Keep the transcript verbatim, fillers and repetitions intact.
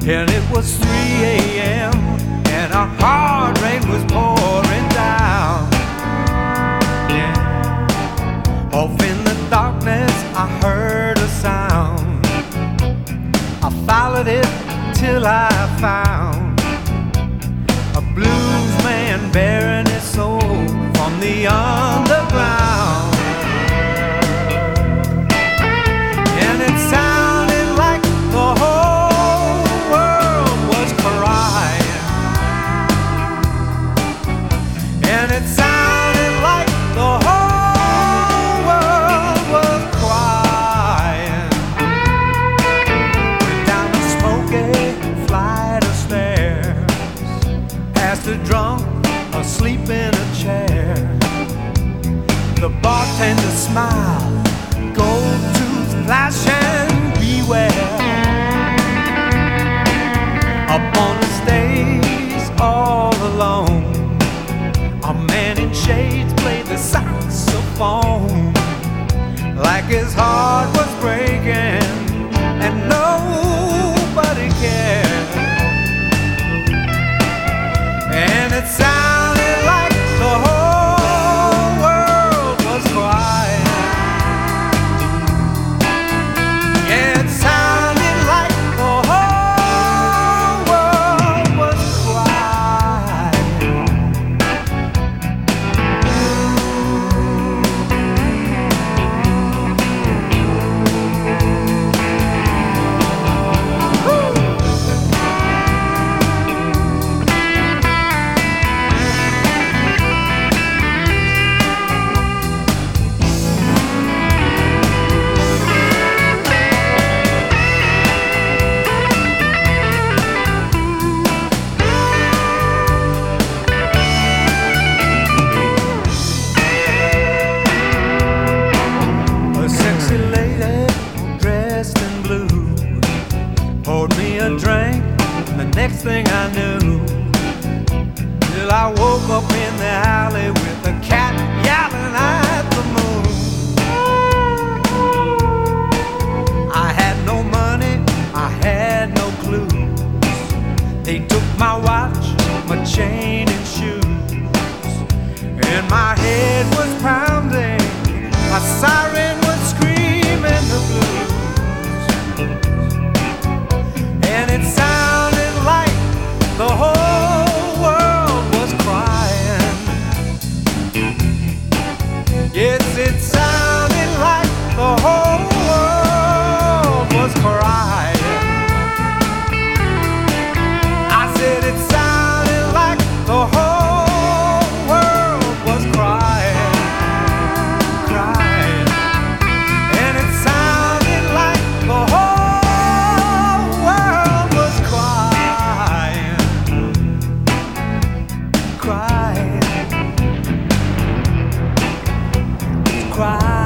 And it was three a m and a hard rain was pouring down. Yeah. Off in the darkness I heard a sound. I followed it till I found a blues man bearing his soul from the underground. And it sounded like the whole world was crying. And it sounded like the whole world was crying. Went down the smoky flight of stairs, past the drunk asleep in a chair. The bartender smiled, gold tooth flashing, beware. Up on the stage, all alone, a man in shades played the saxophone like his heart was breaking and nobody cared. And it sounded like the whole world was crying. Yeah, it sounded like the whole world was crying. Poured me a drink, the next thing I knew, till I woke up in the alley with a cat yelling at the moon. I had no money, I had no clues. They took my watch, my chain and shoes, and my head was pounding, a siren was screaming the blues. And it sounded like the whole world was crying. Yes, it sounded like the whole world was crying. I said it sounded like the whole world was crying, crying. And it sounded like the whole world was crying, crying, crying.